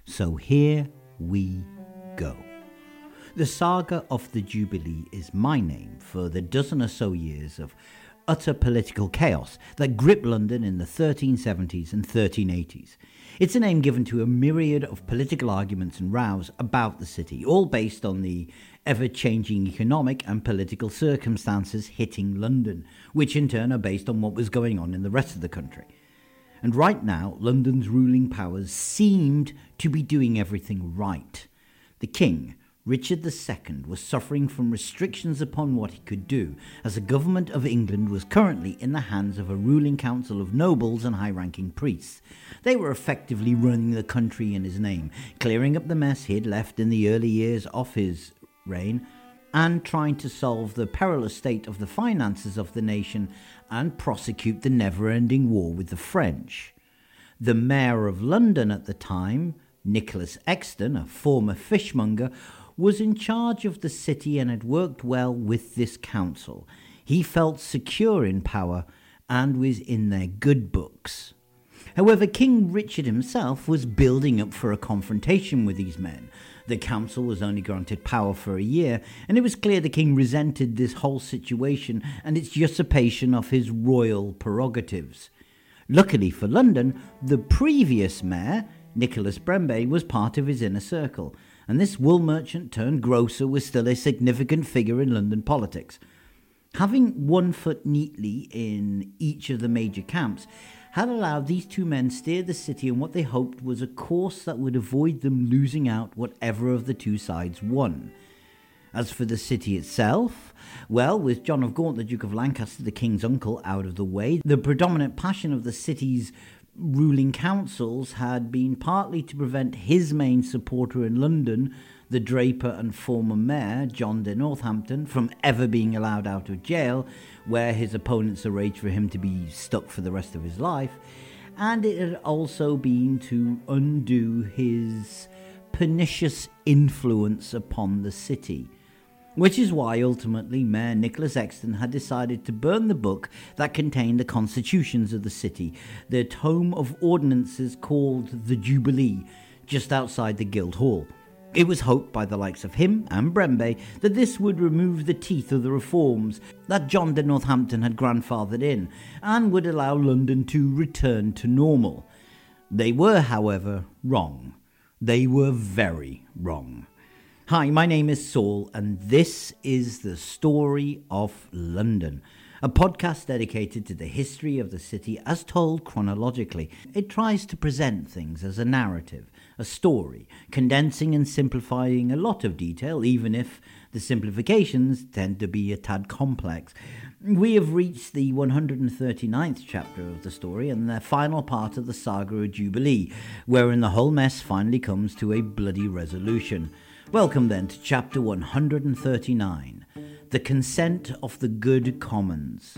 So here we go. The saga of the Jubilee is my name for the dozen or so years of utter political chaos that gripped London in the 1370s and 1380s. It's a name given to a myriad of political arguments and rows about the city, all based on the ever-changing economic and political circumstances hitting London, which in turn are based on what was going on in the rest of the country. And right now, London's ruling powers seemed to be doing everything right. The king, Richard II, was suffering from restrictions upon what he could do, as the government of England was currently in the hands of a ruling council of nobles and high-ranking priests. They were effectively running the country in his name, clearing up the mess he had left in the early years of his reign, and trying to solve the perilous state of the finances of the nation and prosecute the never-ending war with the French. The mayor of London at the time, Nicholas Exton, a former fishmonger, was in charge of the city and had worked well with this council. He felt secure in power and was in their good books. However, King Richard himself was building up for a confrontation with these men. The council was only granted power for a year, and it was clear the king resented this whole situation and its usurpation of his royal prerogatives. Luckily for London, the previous mayor, Nicholas Bremby, was part of his inner circle, and this wool merchant turned grocer was still a significant figure in London politics. Having one foot neatly in each of the major camps had allowed these two men steer the city on what they hoped was a course that would avoid them losing out whatever of the two sides won. As for the city itself, well, with John of Gaunt, the Duke of Lancaster, the king's uncle, out of the way, the predominant passion of the city's ruling councils had been partly to prevent his main supporter in London, the draper and former mayor, John de Northampton, from ever being allowed out of jail, where his opponents arranged for him to be stuck for the rest of his life, and it had also been to undo his pernicious influence upon the city. Which is why ultimately Mayor Nicholas Exton had decided to burn the book that contained the constitutions of the city, the tome of ordinances called the Jubilee, just outside the Guildhall. It was hoped by the likes of him and Bremby that this would remove the teeth of the reforms that John de Northampton had grandfathered in, and would allow London to return to normal. They were, however, wrong. They were very wrong. Hi, my name is Saul, and this is The Story of London, a podcast dedicated to the history of the city as told chronologically. It tries to present things as a narrative, a story, condensing and simplifying a lot of detail, even if the simplifications tend to be a tad complex. We have reached the 139th chapter of the story and the final part of the saga of Jubilee, wherein the whole mess finally comes to a bloody resolution. Welcome then to chapter 139, The Consent of the Good Commons.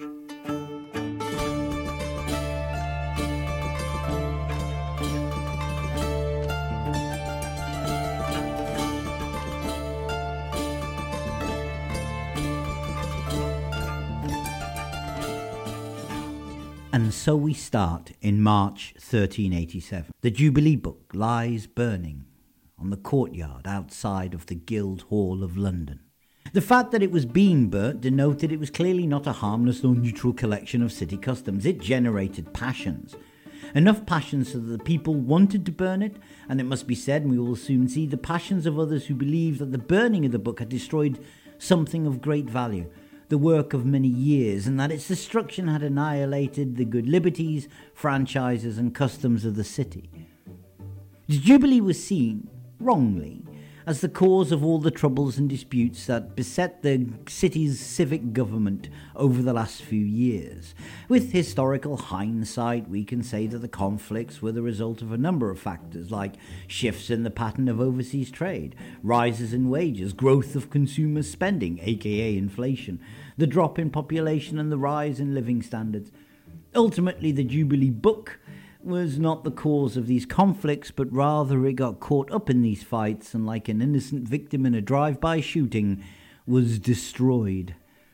And so we start in March 1387. The Jubilee Book lies burning on the courtyard outside of the Guildhall of London. The fact that it was being burnt denoted it was clearly not a harmless or neutral collection of city customs. It generated passions. Enough passions so that the people wanted to burn it, and it must be said, and we will soon see, the passions of others who believed that the burning of the book had destroyed something of great value, the work of many years, and that its destruction had annihilated the good liberties, franchises, and customs of the city. The Jubilee was seen, wrongly, as the cause of all the troubles and disputes that beset the city's civic government over the last few years. With historical hindsight, we can say that the conflicts were the result of a number of factors, like shifts in the pattern of overseas trade, rises in wages, growth of consumer spending, aka inflation, the drop in population and the rise in living standards. Ultimately, the Jubilee Book was not the cause of these conflicts, but rather it got caught up in these fights and, like an innocent victim in a drive-by shooting, was destroyed.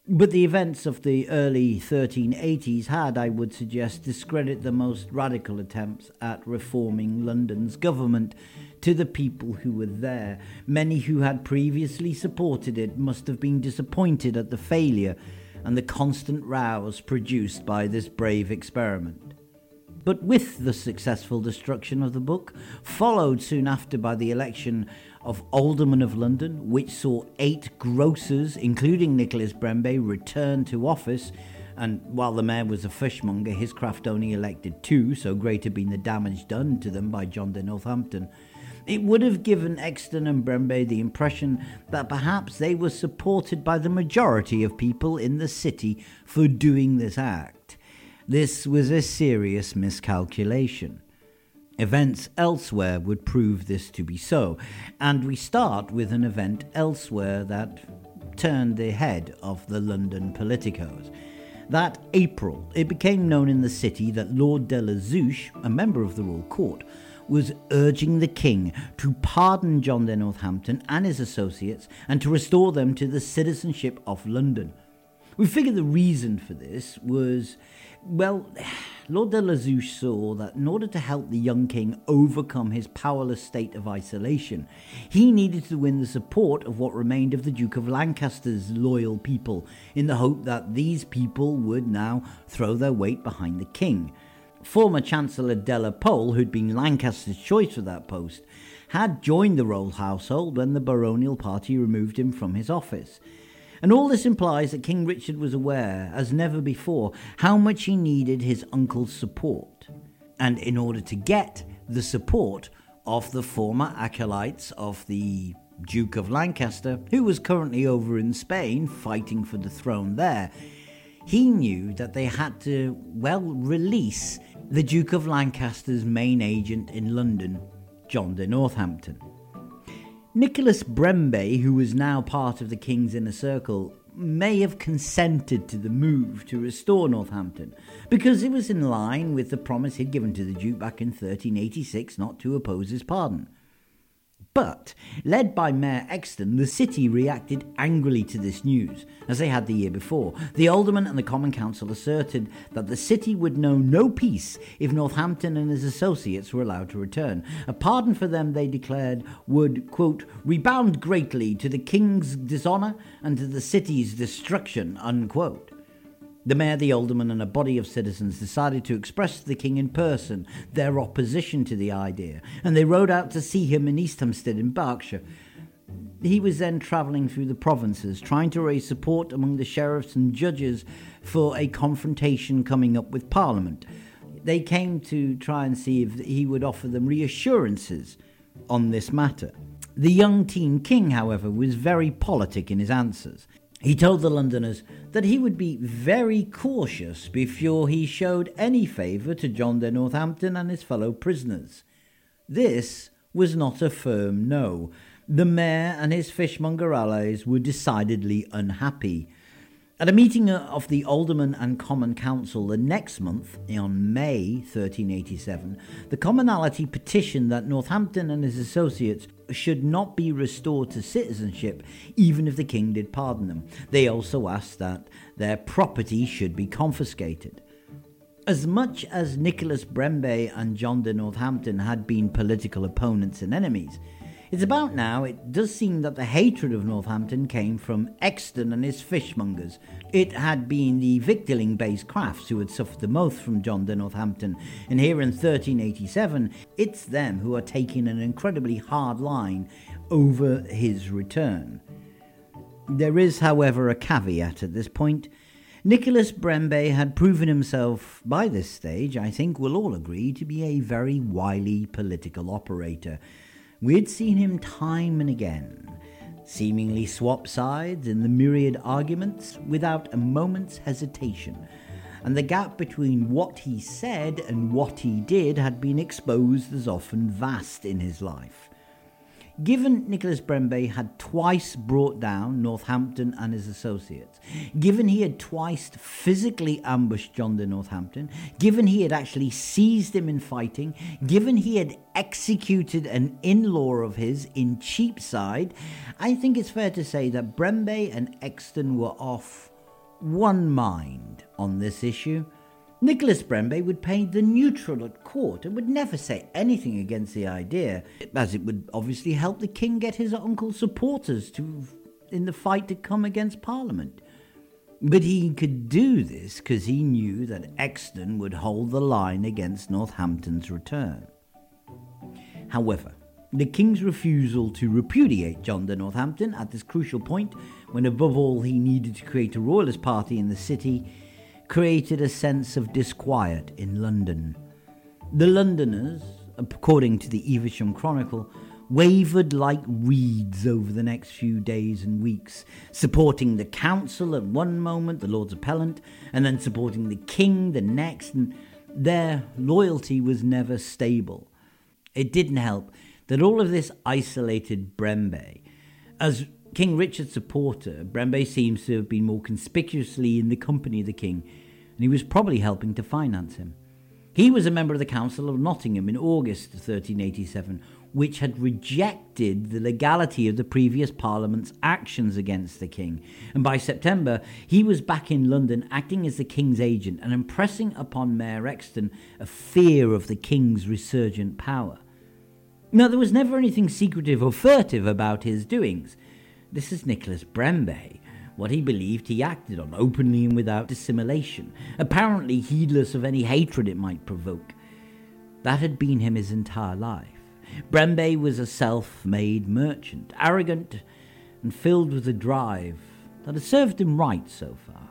But the events of the early 1380s had, I would suggest, discredited the most radical attempts at reforming London's government to the people who were there. Many who had previously supported it must have been disappointed at the failure and the constant rows produced by this brave experiment. But with the successful destruction of the book, followed soon after by the election of Alderman of London, which saw 8 grocers, including Nicholas Bremby, return to office, and while the mayor was a fishmonger, his craft only elected 2, so great had been the damage done to them by John de Northampton. It would have given Exton and Bremby the impression that perhaps they were supported by the majority of people in the city for doing this act. This was a serious miscalculation. Events elsewhere would prove this to be so, and we start with an event elsewhere that turned the head of the London politicos. That April, it became known in the city that Lord de la Zouche, a member of the Royal Court, was urging the king to pardon John de Northampton and his associates and to restore them to the citizenship of London. We figure the reason for this was, well, Lord de la Zouche saw that in order to help the young king overcome his powerless state of isolation, he needed to win the support of what remained of the Duke of Lancaster's loyal people, in the hope that these people would now throw their weight behind the king. Former Chancellor de la Pole, who'd been Lancaster's choice for that post, had joined the royal household when the baronial party removed him from his office. And all this implies that King Richard was aware, as never before, how much he needed his uncle's support. And in order to get the support of the former acolytes of the Duke of Lancaster, who was currently over in Spain fighting for the throne there, he knew that they had to, release the Duke of Lancaster's main agent in London, John de Northampton. Nicholas Bremby, who was now part of the king's inner circle, may have consented to the move to restore Northampton, because it was in line with the promise he'd given to the Duke back in 1386 not to oppose his pardon. But, led by Mayor Exton, the city reacted angrily to this news, as they had the year before. The aldermen and the Common Council asserted that the city would know no peace if Northampton and his associates were allowed to return. A pardon for them, they declared, would, quote, rebound greatly to the king's dishonour and to the city's destruction, unquote. The mayor, the aldermen, and a body of citizens decided to express to the king in person their opposition to the idea, and they rode out to see him in East Hampstead in Berkshire. He was then travelling through the provinces, trying to raise support among the sheriffs and judges for a confrontation coming up with Parliament. They came to try and see if he would offer them reassurances on this matter. The young teen king, however, was very politic in his answers. He told the Londoners that he would be very cautious before he showed any favour to John de Northampton and his fellow prisoners. This was not a firm no. The mayor and his fishmonger allies were decidedly unhappy. At a meeting of the Aldermen and Common Council the next month, on May 1387, the commonalty petitioned that Northampton and his associates should not be restored to citizenship, even if the king did pardon them. They also asked that their property should be confiscated. As much as Nicholas Bremby and John de Northampton had been political opponents and enemies, it's about now it does seem that the hatred of Northampton came from Exton and his fishmongers. It had been the victualling-based crafts who had suffered the most from John de Northampton, and here in 1387, it's them who are taking an incredibly hard line over his return. There is, however, a caveat at this point. Nicholas Bremby had proven himself, by this stage, I think we'll all agree, to be a very wily political operator. We had seen him time and again, seemingly swap sides in the myriad arguments without a moment's hesitation, and the gap between what he said and what he did had been exposed as often vast in his life. Given Nicholas Bremby had twice brought down Northampton and his associates, given he had twice physically ambushed John de Northampton, given he had actually seized him in fighting, given he had executed an in-law of his in Cheapside, I think it's fair to say that Bremby and Exton were off one mind on this issue. Nicholas Bremby would play the neutral at court and would never say anything against the idea, as it would obviously help the king get his uncle's supporters in the fight to come against Parliament. But he could do this because he knew that Exton would hold the line against Northampton's return. However, the king's refusal to repudiate John de Northampton at this crucial point, when above all he needed to create a royalist party in the city, created a sense of disquiet in London. The Londoners, according to the Evesham Chronicle, wavered like reeds over the next few days and weeks, supporting the council at one moment, the Lords Appellant, and then supporting the king the next, and their loyalty was never stable. It didn't help that all of this isolated Bremby. As King Richard's supporter, Bremby seems to have been more conspicuously in the company of the king, and he was probably helping to finance him. He was a member of the Council of Nottingham in August 1387, which had rejected the legality of the previous Parliament's actions against the king, and by September he was back in London acting as the king's agent and impressing upon Mayor Exton a fear of the king's resurgent power. Now, there was never anything secretive or furtive about his doings. This is Nicholas Bremby. What he believed he acted on, openly and without dissimulation, apparently heedless of any hatred it might provoke. That had been him his entire life. Bremby was a self-made merchant, arrogant and filled with a drive that had served him right so far.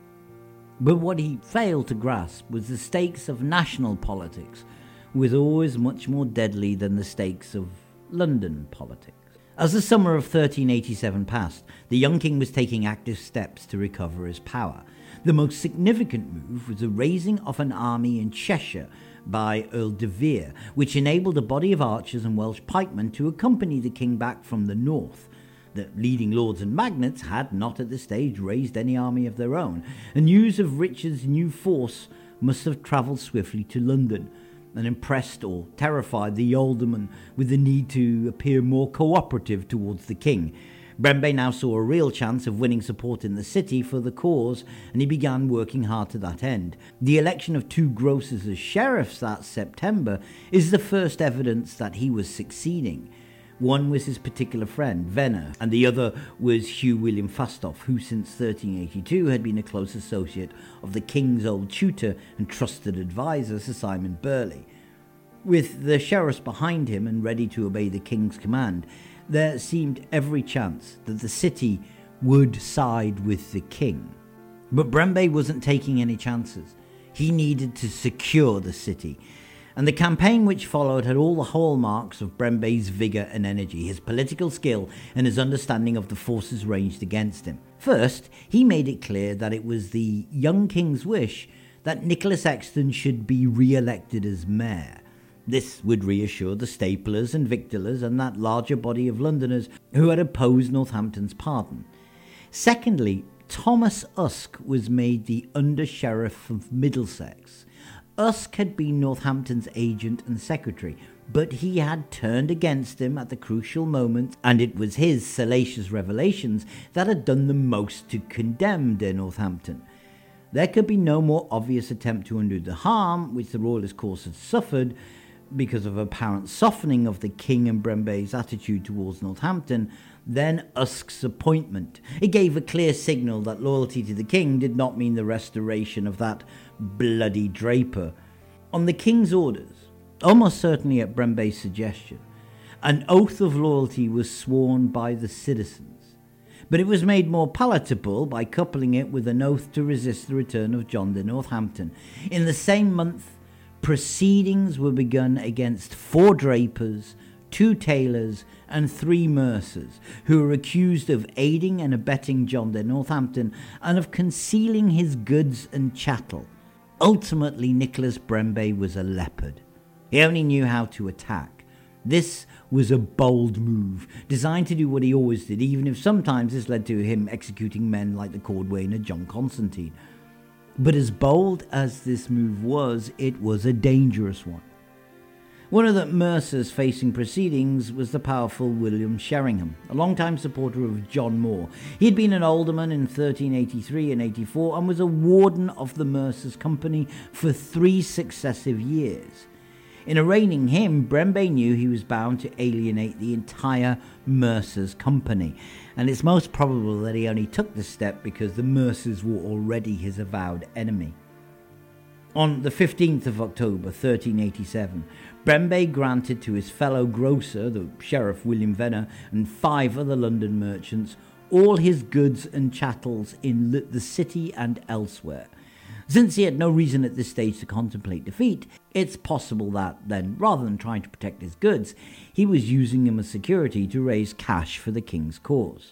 But what he failed to grasp was the stakes of national politics, was always much more deadly than the stakes of London politics. As the summer of 1387 passed, the young king was taking active steps to recover his power. The most significant move was the raising of an army in Cheshire by Earl de Vere, which enabled a body of archers and Welsh pikemen to accompany the king back from the north. The leading lords and magnates had not at this stage raised any army of their own, and news of Richard's new force must have travelled swiftly to London, and impressed or terrified the aldermen with the need to appear more cooperative towards the king. Bremby now saw a real chance of winning support in the city for the cause, and he began working hard to that end. The election of two grocers as sheriffs that September is the first evidence that he was succeeding. One was his particular friend, Venner, and the other was Hugh William Fastoff, who since 1382 had been a close associate of the king's old tutor and trusted advisor, Sir Simon Burley. With the sheriffs behind him and ready to obey the king's command, there seemed every chance that the city would side with the king. But Bremby wasn't taking any chances. He needed to secure the city, and the campaign which followed had all the hallmarks of Bremby's vigour and energy, his political skill and his understanding of the forces ranged against him. First, he made it clear that it was the young king's wish that Nicholas Exton should be re-elected as mayor. This would reassure the staplers and victuallers and that larger body of Londoners who had opposed Northampton's pardon. Secondly, Thomas Usk was made the Under-Sheriff of Middlesex. Usk had been Northampton's agent and secretary, but he had turned against him at the crucial moment, and it was his salacious revelations that had done the most to condemn de Northampton. There could be no more obvious attempt to undo the harm which the royalist cause had suffered because of apparent softening of the king and Bremby's attitude towards Northampton than Usk's appointment. It gave a clear signal that loyalty to the king did not mean the restoration of that bloody Draper. On the king's orders, almost certainly at Bremby's suggestion, an oath of loyalty was sworn by the citizens, but it was made more palatable by coupling it with an oath to resist the return of John de Northampton. In the same month, proceedings were begun against 4 drapers, 2 tailors, and 3 mercers, who were accused of aiding and abetting John de Northampton and of concealing his goods and chattel. Ultimately, Nicholas Bremby was a leopard. He only knew how to attack. This was a bold move, designed to do what he always did, even if sometimes this led to him executing men like the cordwainer John Constantine. But as bold as this move was, it was a dangerous one. One of the Mercers facing proceedings was the powerful William Sheringham, a longtime supporter of John Moore. He had been an alderman in 1383 and 84 and was a warden of the Mercers' Company for 3 successive years. In arraigning him, Brembe knew he was bound to alienate the entire Mercers' Company, and it's most probable that he only took this step because the Mercers were already his avowed enemy. On the 15th of October 1387, Brembe granted to his fellow grocer, the Sheriff William Venner, and 5 other London merchants all his goods and chattels in the city and elsewhere. Since he had no reason at this stage to contemplate defeat, it's possible that then, rather than trying to protect his goods, he was using them as security to raise cash for the king's cause.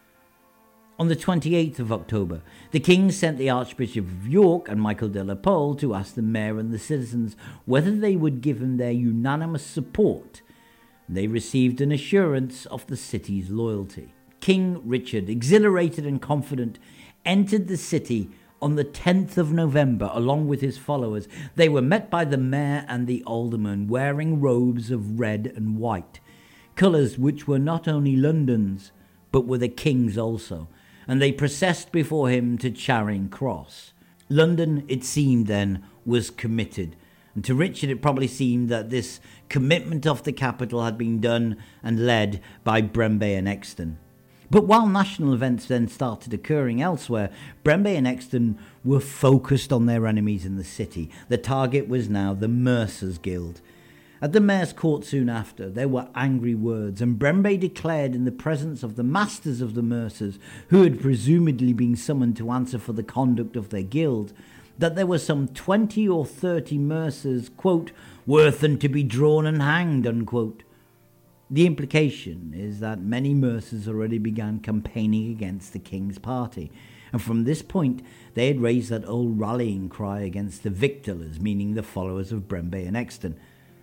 On the 28th of October, the king sent the Archbishop of York and Michael de la Pole to ask the mayor and the citizens whether they would give him their unanimous support. They received an assurance of the city's loyalty. King Richard, exhilarated and confident, entered the city on the 10th of November along with his followers. They were met by the mayor and the aldermen wearing robes of red and white, colours which were not only London's but were the king's also, and they processed before him to Charing Cross. London, it seemed then, was committed, and to Richard it probably seemed that this commitment of the capital had been done and led by Brembe and Exton. But while national events then started occurring elsewhere, Brembe and Exton were focused on their enemies in the city. The target was now the Mercers Guild. At the mayor's court soon after, there were angry words, and Brembe declared in the presence of the masters of the Mercers, who had presumably been summoned to answer for the conduct of their guild, that there were some 20 or 30 Mercers, quote, worth and to be drawn and hanged, unquote. The implication is that many Mercers already began campaigning against the king's party, and from this point they had raised that old rallying cry against the Victolers, meaning the followers of Brembe and Exton.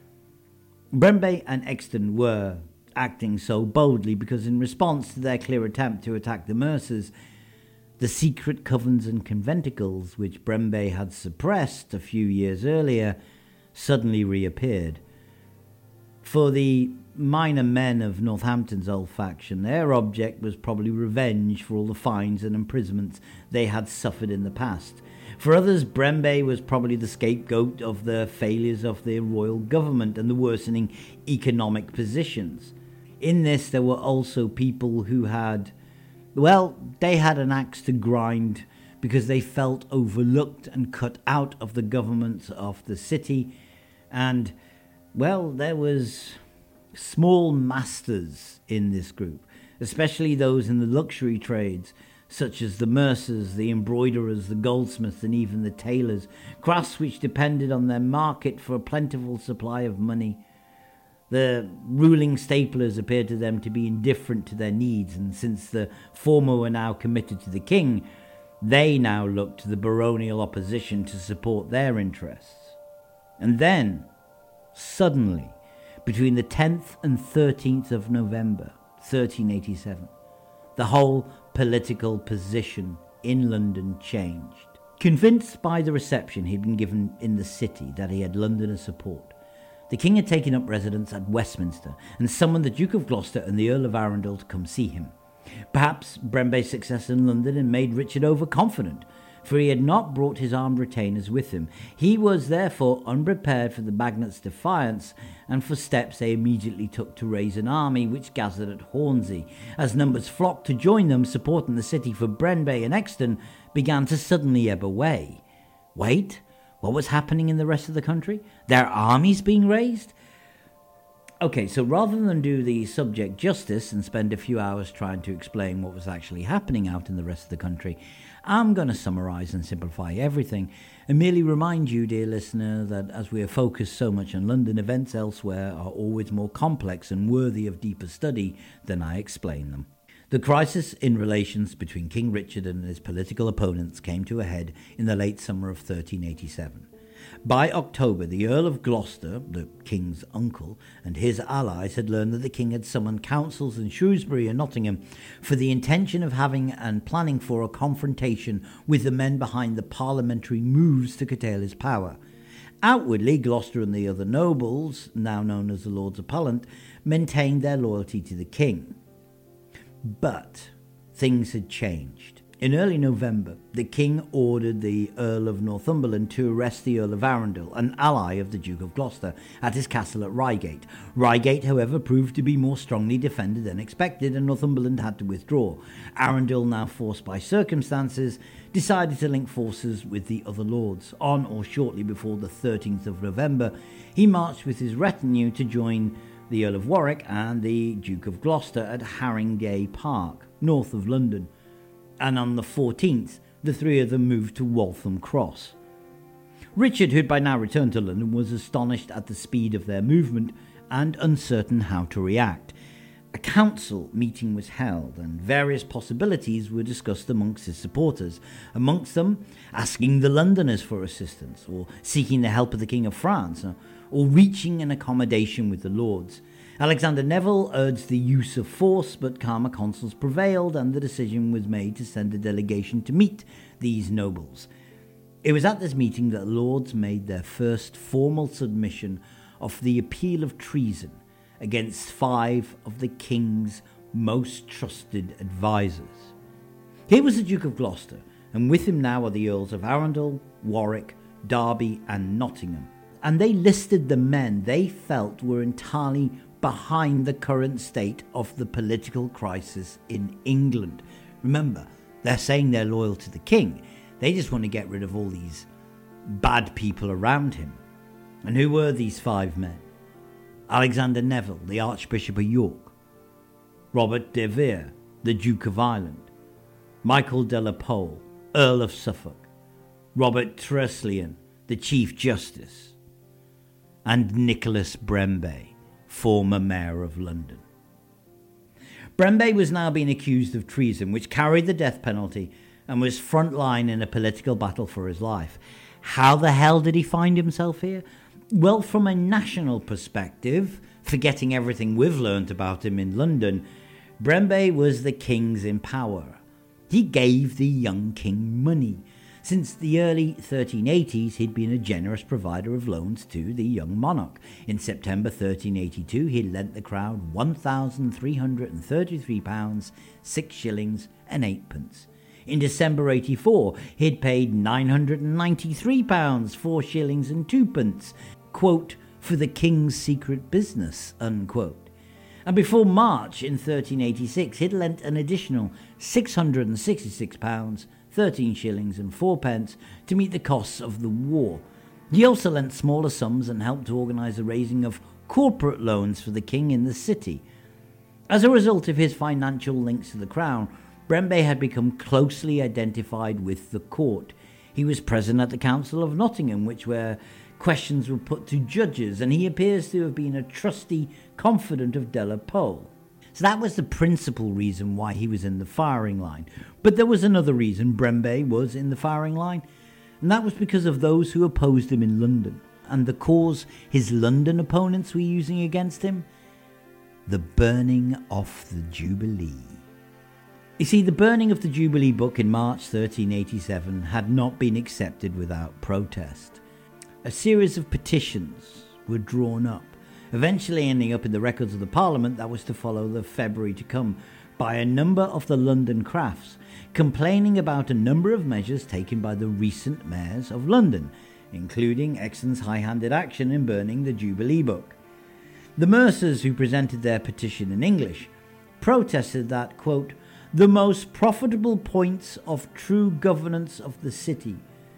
Brembe and Exton were acting so boldly because in response to their clear attempt to attack the Mercers, the secret covens and conventicles which Brembe had suppressed a few years earlier suddenly reappeared. For the minor men of Northampton's old faction, their object was probably revenge for all the fines and imprisonments they had suffered in the past. For others, Brembe was probably the scapegoat of the failures of the royal government and the worsening economic positions. In this, there were also people who had, they had an axe to grind because they felt overlooked and cut out of the governments of the city. And, there was small masters in this group, especially those in the luxury trades, such as the mercers, the embroiderers, the goldsmiths, and even the tailors, crafts which depended on their market for a plentiful supply of money. The ruling staplers appeared to them to be indifferent to their needs, and since the former were now committed to the king, they now looked to the baronial opposition to support their interests. And then, suddenly, between the 10th and 13th of November, 1387, the whole political position in London changed. Convinced by the reception he'd been given in the city that he had Londoners' support, the king had taken up residence at Westminster and summoned the Duke of Gloucester and the Earl of Arundel to come see him. Perhaps Brembe's success in London had made Richard overconfident, for he had not brought his armed retainers with him. He was therefore unprepared for the magnates' defiance and for steps they immediately took to raise an army which gathered at Hornsey. As numbers flocked to join them, supporting the city for Brembe and Exton began to suddenly ebb away. Wait, what was happening in the rest of the country? Their armies being raised? Okay, so rather than do the subject justice and spend a few hours trying to explain what was actually happening out in the rest of the country, I'm going to summarise and simplify everything and merely remind you, dear listener, that as we are focused so much on London, events elsewhere are always more complex and worthy of deeper study than I explain them. The crisis in relations between King Richard and his political opponents came to a head in the late summer of 1387. By October, the Earl of Gloucester, the king's uncle, and his allies had learned that the king had summoned councils in Shrewsbury and Nottingham for the intention of having and planning for a confrontation with the men behind the parliamentary moves to curtail his power. Outwardly, Gloucester and the other nobles, now known as the Lords Appellant, maintained their loyalty to the king. But things had changed. In early November, the king ordered the Earl of Northumberland to arrest the Earl of Arundel, an ally of the Duke of Gloucester, at his castle at Reigate. Reigate, however, proved to be more strongly defended than expected, and Northumberland had to withdraw. Arundel, now forced by circumstances, decided to link forces with the other lords. On or shortly before the 13th of November, he marched with his retinue to join the Earl of Warwick and the Duke of Gloucester at Haringey Park, north of London. And on the 14th, the three of them moved to Waltham Cross. Richard, who had by now returned to London, was astonished at the speed of their movement and uncertain how to react. A council meeting was held, and various possibilities were discussed amongst his supporters, amongst them asking the Londoners for assistance, or seeking the help of the King of France, or reaching an accommodation with the Lords. Alexander Neville urged the use of force, but calmer counsels prevailed, and the decision was made to send a delegation to meet these nobles. It was at this meeting that the Lords made their first formal submission of the appeal of treason against 5 of the king's most trusted advisers. Here was the Duke of Gloucester, and with him now are the Earls of Arundel, Warwick, Derby and Nottingham. And they listed the men they felt were entirely behind the current state of the political crisis in England. Remember, they're saying they're loyal to the king. They just want to get rid of all these bad people around him. And who were these 5 men? Alexander Neville, the Archbishop of York; Robert de Vere, the Duke of Ireland; Michael de la Pole, Earl of Suffolk; Robert Tresilian, the Chief Justice; and Nicholas Brembe, former Mayor of London. Brembe was now being accused of treason, which carried the death penalty, and was front line in a political battle for his life. How the hell did he find himself here? Well, from a national perspective, forgetting everything we've learnt about him in London, Brembe was the king's in power. He gave the young king money. Since the early 1380s, he'd been a generous provider of loans to the young monarch. In September 1382, he lent the crown £1,333, 6 shillings and 8 pence. In December 84, he'd paid £993, 4 shillings and 2 pence, quote, for the king's secret business, unquote. And before March in 1386, he'd lent an additional £666, 13 shillings and 4 pence to meet the costs of the war. He also lent smaller sums and helped to organise the raising of corporate loans for the king in the city. As a result of his financial links to the crown, Brembe had become closely identified with the court. He was present at the Council of Nottingham, where questions were put to judges, and he appears to have been a trusty confidant of de la Pole. So that was the principal reason why he was in the firing line. But there was another reason Brembe was in the firing line, and that was because of those who opposed him in London, and the cause his London opponents were using against him: the burning of the Jubilee. You see, the burning of the Jubilee book in March 1387 had not been accepted without protest. A series of petitions were drawn up, eventually ending up in the records of the Parliament that was to follow the February to come, by a number of the London crafts, complaining about a number of measures taken by the recent mayors of London, including Exton's high-handed action in burning the Jubilee book. The Mercers, who presented their petition in English, protested that, quote, the most profitable points of true governance of the city,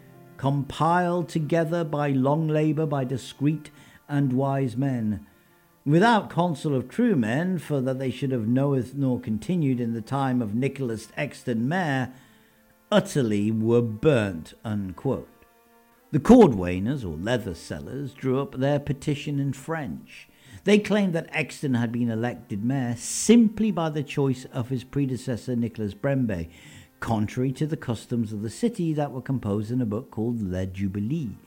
compiled together by long labour by discreet and wise men, without counsel of true men, for that they should have knoweth nor continued in the time of Nicholas Exton Mayor, utterly were burnt, unquote. The cordwainers, or leather sellers, drew up their petition in French. They claimed that Exton had been elected mayor simply by the choice of his predecessor Nicholas Brembe, contrary to the customs of the city that were composed in a book called Le Jubilee.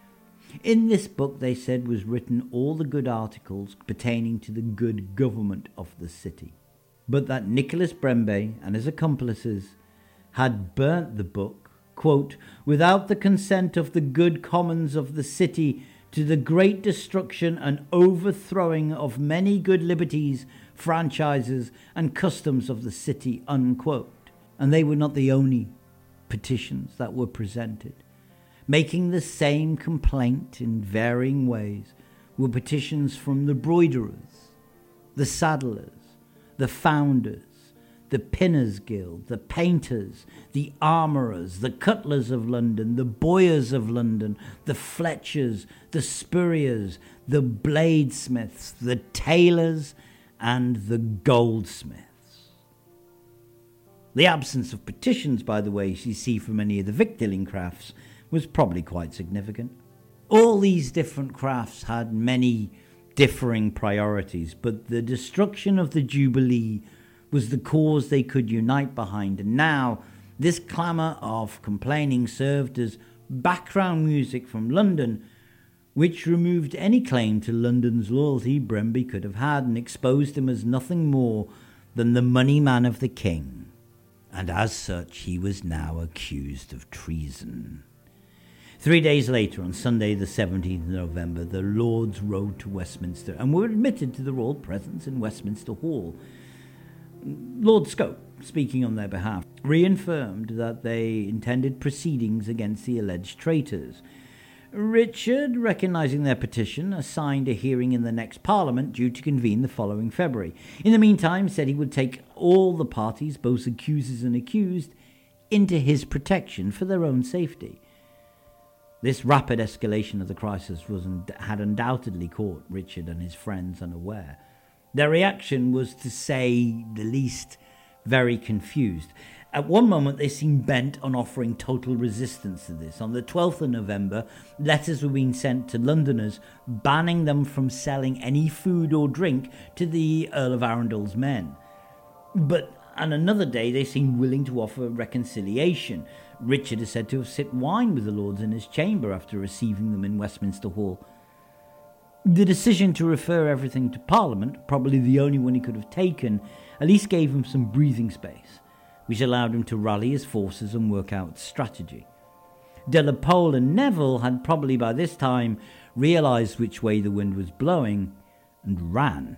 In this book, they said, was written all the good articles pertaining to the good government of the city, but that Nicholas Brembe and his accomplices had burnt the book, quote, without the consent of the good commons of the city, to the great destruction and overthrowing of many good liberties, franchises, and customs of the city, unquote. And they were not the only petitions that were presented. Making the same complaint in varying ways were petitions from the broiderers, the saddlers, the founders, the Pinners Guild, the painters, the armourers, the cutlers of London, the bowyers of London, the Fletchers, the spurriers, the bladesmiths, the tailors, and the goldsmiths. The absence of petitions, by the way, as you see from any of the victualling crafts, was probably quite significant. All these different crafts had many differing priorities, but the destruction of the Jubilee was the cause they could unite behind, and now this clamour of complaining served as background music from London, which removed any claim to London's loyalty Bremby could have had and exposed him as nothing more than the money man of the king. And as such, he was now accused of treason. 3 days later, on Sunday the 17th of November, the Lords rode to Westminster and were admitted to the royal presence in Westminster Hall. Lord Scrope, speaking on their behalf, reaffirmed that they intended proceedings against the alleged traitors. Richard, recognising their petition, assigned a hearing in the next Parliament due to convene the following February. In the meantime, said he would take all the parties, both accusers and accused, into his protection for their own safety. This rapid escalation of the crisis had undoubtedly caught Richard and his friends unaware. Their reaction was, to say the least, very confused. At one moment, they seemed bent on offering total resistance to this. On the 12th of November, letters were being sent to Londoners banning them from selling any food or drink to the Earl of Arundel's men. But on another day, they seemed willing to offer reconciliation. Richard is said to have sipped wine with the Lords in his chamber after receiving them in Westminster Hall. The decision to refer everything to Parliament, probably the only one he could have taken, at least gave him some breathing space, which allowed him to rally his forces and work out strategy. De la Pole and Neville had probably by this time realised which way the wind was blowing and ran.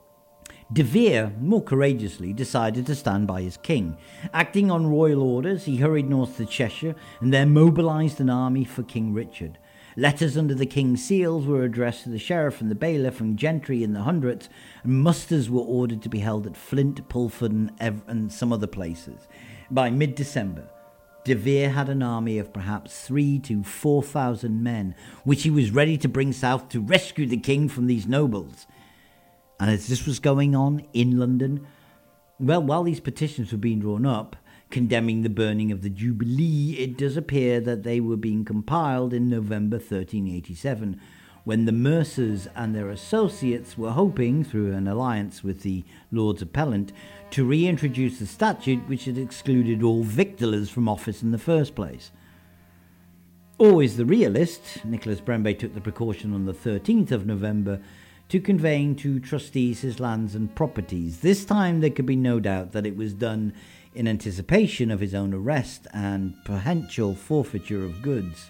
De Vere, more courageously, decided to stand by his king. Acting on royal orders, he hurried north to Cheshire and there mobilised an army for King Richard. Letters under the king's seals were addressed to the sheriff and the bailiff and gentry in the hundreds, and musters were ordered to be held at Flint, Pulford and some other places. By mid-December, De Vere had an army of perhaps 3,000 to 4,000 men, which he was ready to bring south to rescue the king from these nobles. And as this was going on in London, well, while these petitions were being drawn up, condemning the burning of the Jubilee, it does appear that they were being compiled in November 1387, when the Mercers and their associates were hoping, through an alliance with the Lords Appellant, to reintroduce the statute which had excluded all victuallers from office in the first place. Always the realist, Nicholas Bremby took the precaution on the 13th of November to conveying to trustees his lands and properties. This time there could be no doubt that it was done in anticipation of his own arrest and potential forfeiture of goods.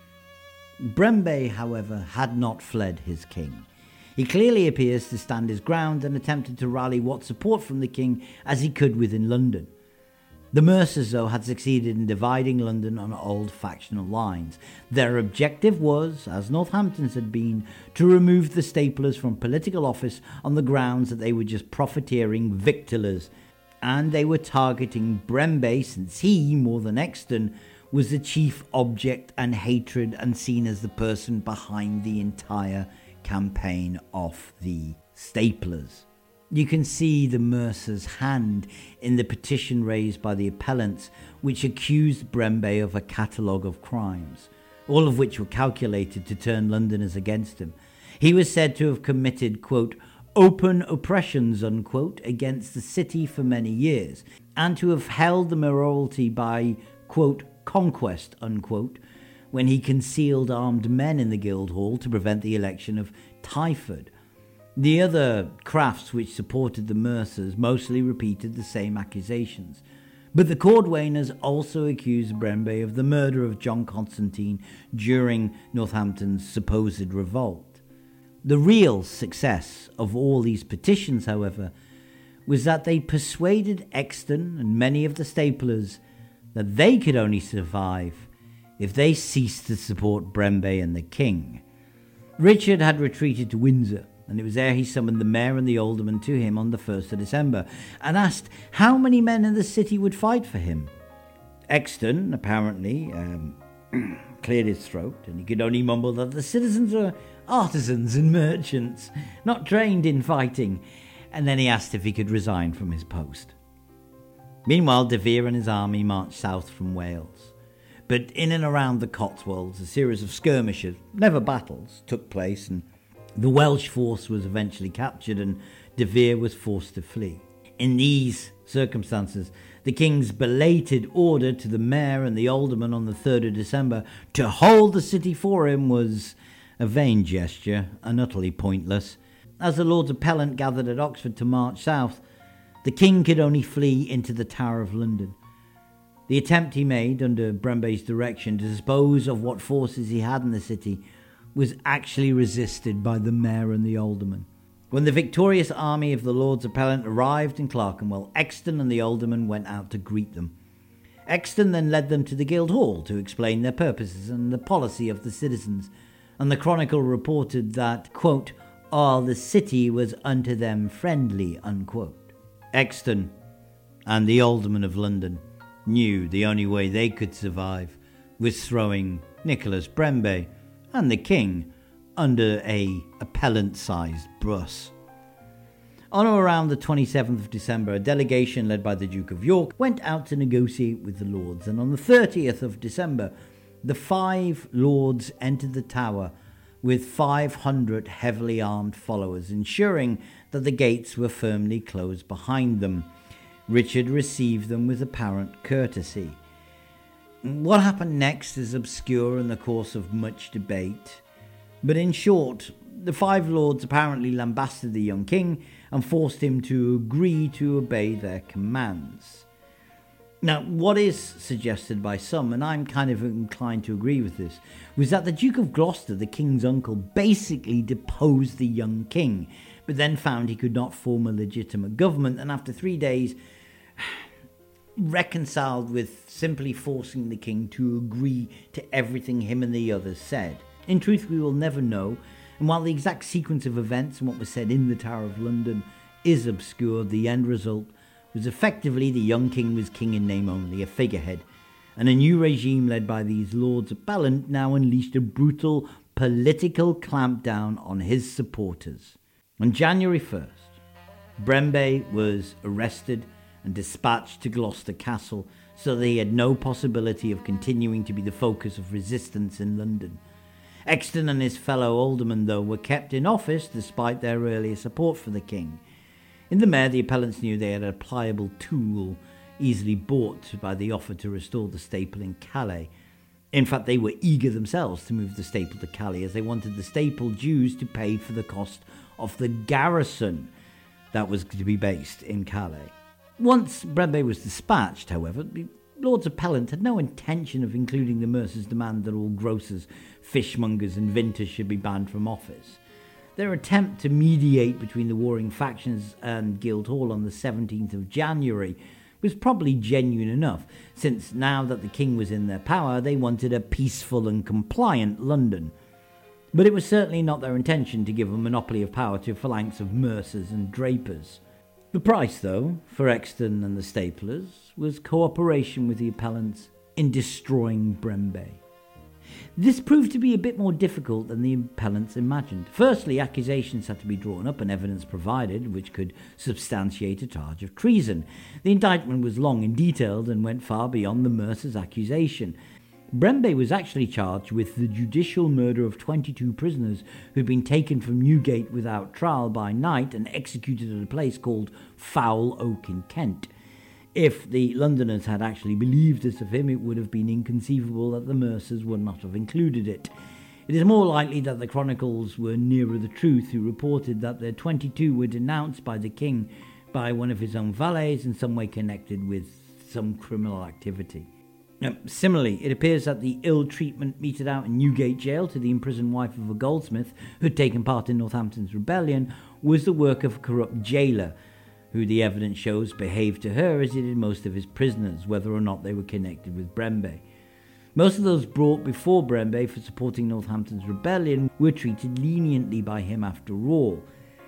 Bremby, however, had not fled his king. He clearly appears to stand his ground and attempted to rally what support from the king as he could within London. The Mercers, though, had succeeded in dividing London on old factional lines. Their objective was, as Northampton's had been, to remove the Staplers from political office on the grounds that they were just profiteering victuallers, and they were targeting Bremby since he, more than Exton, was the chief object and hatred and seen as the person behind the entire campaign of the Staplers. You can see the Mercers' hand in the petition raised by the appellants, which accused Bremby of a catalogue of crimes, all of which were calculated to turn Londoners against him. He was said to have committed, quote, open oppressions, unquote, against the city for many years, and to have held the mayoralty by, quote, conquest, unquote, when he concealed armed men in the Guildhall to prevent the election of Twyford. The other crafts which supported the Mercers mostly repeated the same accusations. But the Cordwainers also accused Brembe of the murder of John Constantine during Northampton's supposed revolt. The real success of all these petitions, however, was that they persuaded Exton and many of the staplers that they could only survive if they ceased to support Brembe and the king. Richard had retreated to Windsor, and it was there he summoned the mayor and the aldermen to him on the 1st of December and asked how many men in the city would fight for him. Exton apparently cleared his throat, and he could only mumble that the citizens are artisans and merchants, not trained in fighting, and then he asked if he could resign from his post. Meanwhile, De Vere and his army marched south from Wales. But in and around the Cotswolds, a series of skirmishes, never battles, took place, and the Welsh force was eventually captured and De Vere was forced to flee. In these circumstances, the king's belated order to the mayor and the aldermen on the 3rd of December to hold the city for him was a vain gesture and utterly pointless. As the Lords Appellant gathered at Oxford to march south, the king could only flee into the Tower of London. The attempt he made, under Brembe's direction, to dispose of what forces he had in the city was actually resisted by the mayor and the aldermen. When the victorious army of the Lords Appellant arrived in Clerkenwell, Exton and the aldermen went out to greet them. Exton then led them to the Guildhall to explain their purposes and the policy of the citizens, and the Chronicle reported that, quote, all the city was unto them friendly, unquote. Exton and the aldermen of London knew the only way they could survive was throwing Nicholas Brembe and the king under a appellant-sized bus. On or around the 27th of December, a delegation led by the Duke of York went out to negotiate with the Lords, and on the 30th of December, the 5 Lords entered the Tower with 500 heavily armed followers, ensuring that the gates were firmly closed behind them. Richard received them with apparent courtesy. What happened next is obscure in the course of much debate, but in short, the 5 Lords apparently lambasted the young king and forced him to agree to obey their commands. Now, what is suggested by some, and I'm kind of inclined to agree with this, was that the Duke of Gloucester, the king's uncle, basically deposed the young king, but then found he could not form a legitimate government, and after 3 days reconciled with simply forcing the king to agree to everything him and the others said. In truth, we will never know, and while the exact sequence of events and what was said in the Tower of London is obscure, the end result was effectively the young king was king in name only, a figurehead, and a new regime led by these Lords Appellant now unleashed a brutal political clampdown on his supporters. On January 1st, Brembe was arrested and dispatched to Gloucester Castle so that he had no possibility of continuing to be the focus of resistance in London. Exton and his fellow aldermen, though, were kept in office despite their earlier support for the king. In the Mayor, the appellants knew they had a pliable tool easily bought by the offer to restore the staple in Calais. In fact, they were eager themselves to move the staple to Calais, as they wanted the staple Jews to pay for the cost of the garrison that was to be based in Calais. Once Brembe was dispatched, however, the Lords Appellant had no intention of including the mercer's demand that all grocers, fishmongers and vintners should be banned from office. Their attempt to mediate between the warring factions and Guildhall on the 17th of January was probably genuine enough, since now that the king was in their power, they wanted a peaceful and compliant London. But it was certainly not their intention to give a monopoly of power to a phalanx of mercers and drapers. The price, though, for Exton and the staplers was cooperation with the appellants in destroying Brembe. This proved to be a bit more difficult than the appellants imagined. Firstly, accusations had to be drawn up and evidence provided which could substantiate a charge of treason. The indictment was long and detailed and went far beyond the mercer's accusation. Brembe was actually charged with the judicial murder of 22 prisoners who'd been taken from Newgate without trial by night and executed at a place called Foul Oak in Kent. If the Londoners had actually believed this of him, it would have been inconceivable that the mercers would not have included it. It is more likely that the chronicles were nearer the truth, who reported that the 22 were denounced by the king by one of his own valets in some way connected with some criminal activity. Similarly, it appears that the ill treatment meted out in Newgate Jail to the imprisoned wife of a goldsmith who had taken part in Northampton's rebellion was the work of a corrupt jailer, who the evidence shows behaved to her as he did most of his prisoners, whether or not they were connected with Brembe. Most of those brought before Brembe for supporting Northampton's rebellion were treated leniently by him after all.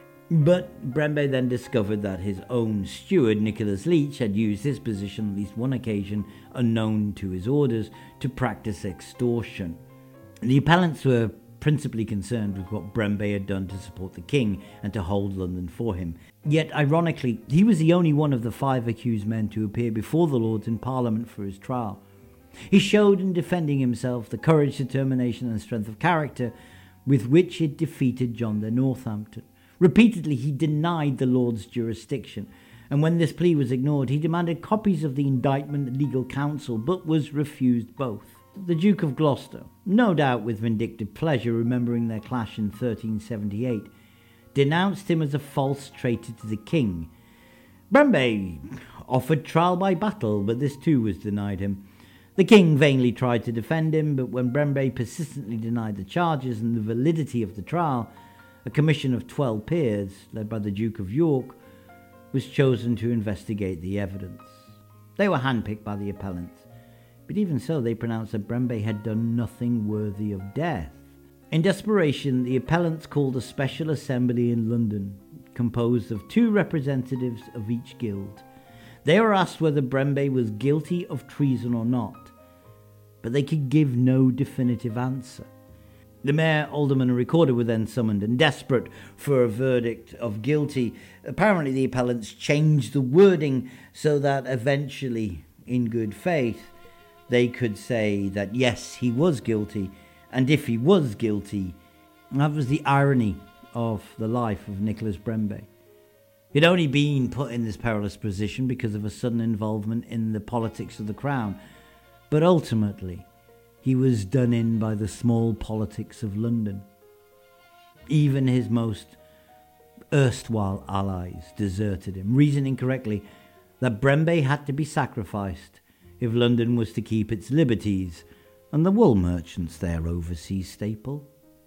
But Brembe then discovered that his own steward, Nicholas Leach, had used his position on at least one occasion, unknown to his orders, to practice extortion. The appellants were principally concerned with what Brembe had done to support the king and to hold London for him. Yet, ironically, he was the only one of the 5 accused men to appear before the Lords in Parliament for his trial. He showed in defending himself the courage, determination and strength of character with which he defeated John de Northampton. Repeatedly, he denied the Lords' jurisdiction, and when this plea was ignored, he demanded copies of the indictment and legal counsel, but was refused both. The Duke of Gloucester, no doubt with vindictive pleasure remembering their clash in 1378, denounced him as a false traitor to the king. Brembe offered trial by battle, but this too was denied him. The king vainly tried to defend him, but when Brembe persistently denied the charges and the validity of the trial, a commission of 12 peers, led by the Duke of York, was chosen to investigate the evidence. They were handpicked by the appellants, but even so they pronounced that Brembe had done nothing worthy of death. In desperation, the appellants called a special assembly in London, composed of 2 representatives of each guild. They were asked whether Brembe was guilty of treason or not, but they could give no definitive answer. The mayor, alderman and recorder were then summoned, and desperate for a verdict of guilty, apparently the appellants changed the wording so that eventually, in good faith, they could say that yes, he was guilty, and if he was guilty, that was the irony of the life of Nicholas Brembe. He'd only been put in this perilous position because of a sudden involvement in the politics of the crown, but ultimately he was done in by the small politics of London. Even his most erstwhile allies deserted him, reasoning correctly that Brembe had to be sacrificed if London was to keep its liberties and the wool merchants their overseas staple.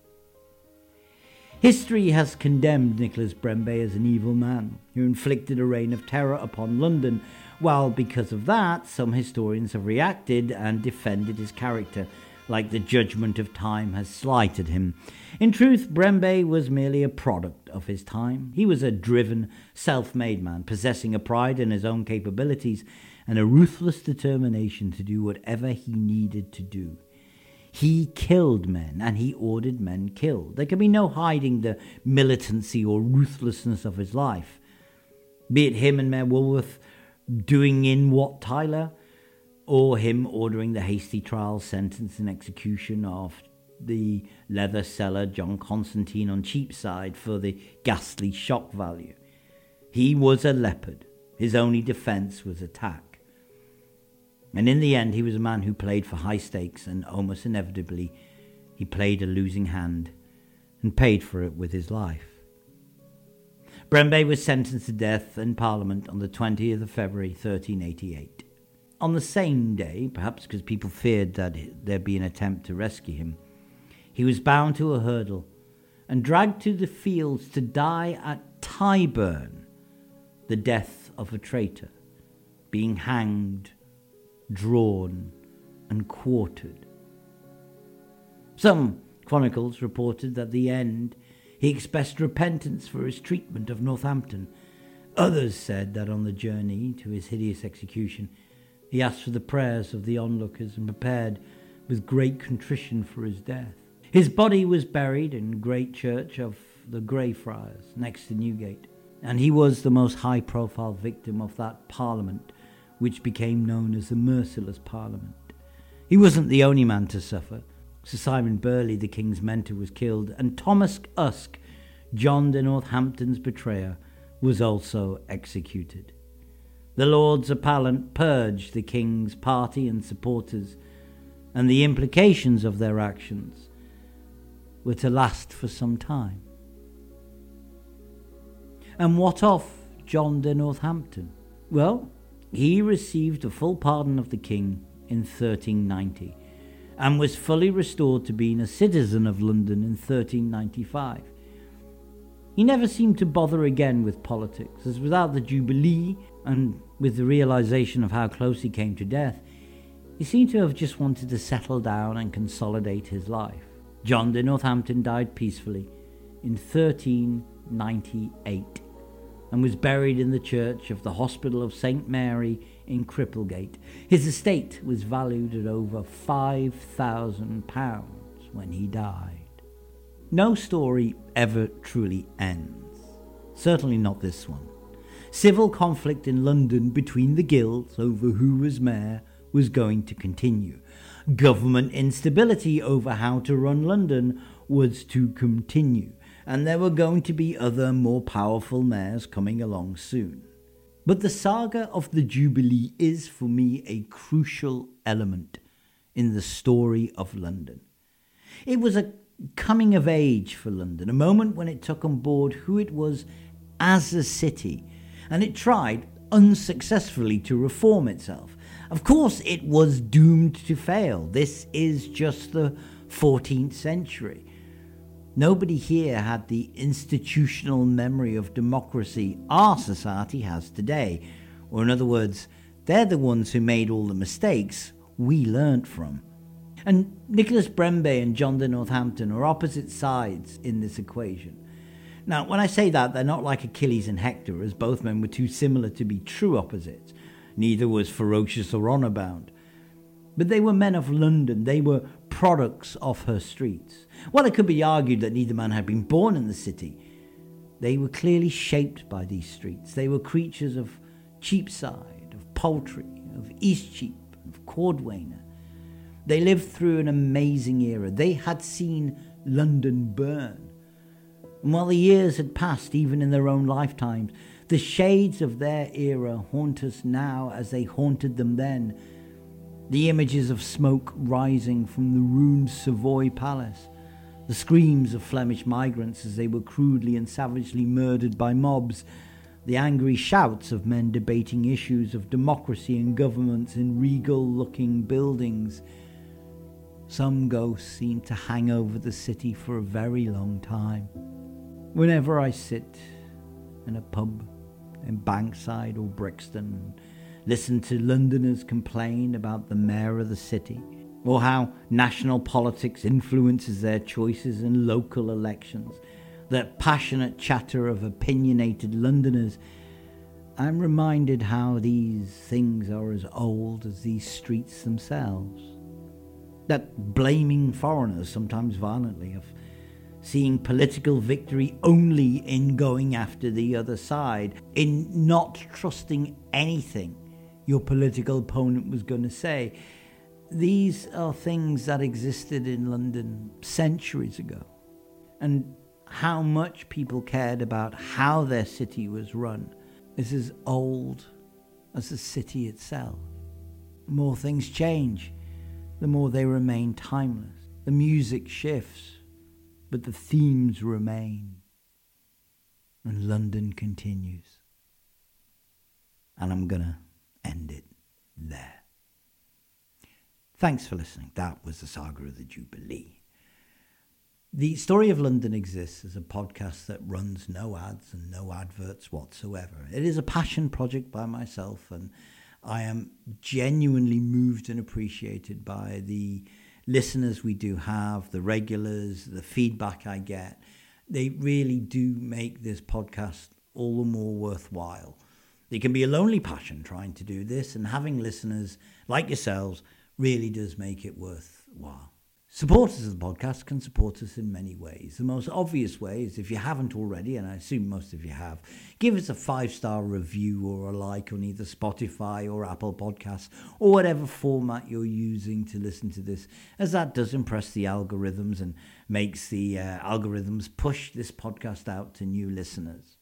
History has condemned Nicholas Brembe as an evil man who inflicted a reign of terror upon London, while because of that some historians have reacted and defended his character, like the judgment of time has slighted him. In truth, Brembe was merely a product of his time. He was a driven, self-made man, possessing a pride in his own capabilities and a ruthless determination to do whatever he needed to do. He killed men, and he ordered men killed. There can be no hiding the militancy or ruthlessness of his life. Be it him and Mayor Woolworth doing in Wat Tyler, or him ordering the hasty trial, sentence and execution of the leather seller John Constantine on Cheapside for the ghastly shock value. He was a leopard. His only defence was attack. And in the end, he was a man who played for high stakes, and almost inevitably, he played a losing hand and paid for it with his life. Brembe was sentenced to death in Parliament on the 20th of February 1388. On the same day, perhaps because people feared that there'd be an attempt to rescue him, he was bound to a hurdle and dragged to the fields to die at Tyburn, the death of a traitor, being hanged, drawn and quartered. Some chronicles reported that at the end he expressed repentance for his treatment of Northampton. Others said that on the journey to his hideous execution he asked for the prayers of the onlookers and prepared with great contrition for his death. His body was buried in Great Church of the Greyfriars next to Newgate, and he was the most high-profile victim of that Parliament which became known as the Merciless Parliament. He wasn't the only man to suffer. Sir Simon Burley, the king's mentor, was killed, and Thomas Usk, John de Northampton's betrayer, was also executed. The Lords Appellant purged the king's party and supporters, and the implications of their actions were to last for some time. And what of John de Northampton? Well, He received a full pardon of the king in 1390 and was fully restored to being a citizen of London in 1395. He never seemed to bother again with politics, as without the Jubilee and with the realization of how close he came to death, he seemed to have just wanted to settle down and consolidate his life. John de Northampton died peacefully in 1398 and was buried in the church of the Hospital of St. Mary in Cripplegate. His estate was valued at over £5,000 when he died. No story ever truly ends. Certainly not this one. Civil conflict in London between the guilds over who was mayor was going to continue. Government instability over how to run London was to continue, and there were going to be other more powerful mayors coming along soon. But the saga of the Jubilee is, for me, a crucial element in the story of London. It was a coming of age for London, a moment when it took on board who it was as a city, and it tried unsuccessfully to reform itself. Of course, it was doomed to fail. This is just the 14th century. Nobody here had the institutional memory of democracy our society has today. Or in other words, they're the ones who made all the mistakes we learnt from. And Nicholas Brembe and John de Northampton are opposite sides in this equation. Now, when I say that, they're not like Achilles and Hector, as both men were too similar to be true opposites. Neither was ferocious or honour-bound. But they were men of London. They were products of her streets. While it could be argued that neither man had been born in the city, they were clearly shaped by these streets. They were creatures of Cheapside, of Poultry, of Eastcheap, of Cordwainer. They lived through an amazing era. They had seen London burn. And while the years had passed, even in their own lifetimes, the shades of their era haunt us now as they haunted them then. The images of smoke rising from the ruined Savoy Palace, the screams of Flemish migrants as they were crudely and savagely murdered by mobs, the angry shouts of men debating issues of democracy and governments in regal-looking buildings. Some ghosts seem to hang over the city for a very long time. Whenever I sit in a pub in Bankside or Brixton, listen to Londoners complain about the mayor of the city, or how national politics influences their choices in local elections, that passionate chatter of opinionated Londoners, I'm reminded how these things are as old as these streets themselves. That blaming foreigners, sometimes violently, of seeing political victory only in going after the other side, in not trusting anything your political opponent was going to say. These are things that existed in London centuries ago. And how much people cared about how their city was run is as old as the city itself. The more things change, the more they remain timeless. The music shifts, but the themes remain. And London continues. And I'm going to end it there. Thanks for listening. That was the Saga of the Jubilee. The Story of London exists as a podcast that runs no ads and no adverts whatsoever. It is a passion project by myself, and I am genuinely moved and appreciated by the listeners we do have, the regulars, the feedback I get. They really do make this podcast all the more worthwhile. It can be a lonely passion trying to do this, and having listeners like yourselves really does make it worthwhile. Supporters of the podcast can support us in many ways. The most obvious way is, if you haven't already, and I assume most of you have, give us a 5-star review or a like on either Spotify or Apple Podcasts or whatever format you're using to listen to this, as that does impress the algorithms and makes the algorithms push this podcast out to new listeners.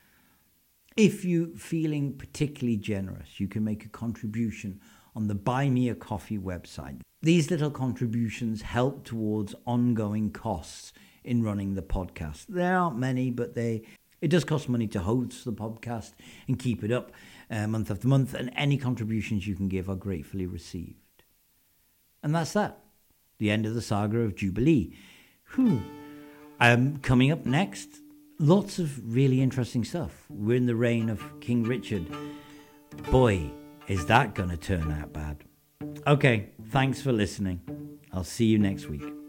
If you're feeling particularly generous, you can make a contribution on the Buy Me a Coffee website. These little contributions help towards ongoing costs in running the podcast. There aren't many, but they It does cost money to host the podcast and keep it up month after month, and any contributions you can give are gratefully received. And that's that. The end of the saga of Jubilee. Coming up next, lots of really interesting stuff. We're in the reign of King Richard. Boy, is that going to turn out bad. Okay, thanks for listening. I'll see you next week.